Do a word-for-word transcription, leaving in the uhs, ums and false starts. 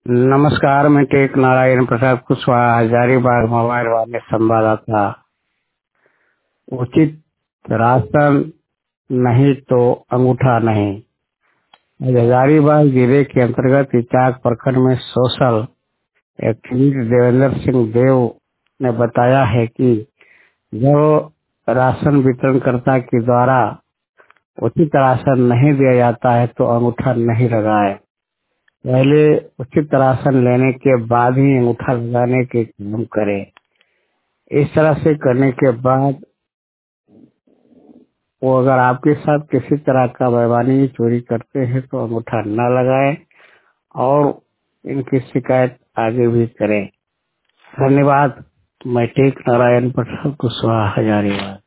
नमस्कार, मैं टेक नारायण प्रसाद कुशवाहा, हजारीबाग मोबाइल वाले संवाददाता। उचित राशन नहीं तो अंगूठा नहीं। आज हजारीबाग जिले के अंतर्गत इचाक प्रखंड में सोशल एक्टिविस्ट देवेंद्र सिंह देव ने बताया है कि जब राशन वितरणकर्ता के द्वारा उचित राशन नहीं दिया जाता है तो अंगूठा नहीं लगाए। पहले उचित राशन लेने के बाद ही अंगूठा लगाने के काम करें। इस तरह से करने के बाद वो अगर आपके साथ किसी तरह का बेईमानी चोरी करते हैं तो अंगूठा न लगाएं और इनकी शिकायत आगे भी करें। धन्यवाद। मैं टेक नारायण प्रसाद कुशवाहा, हजारीबाग।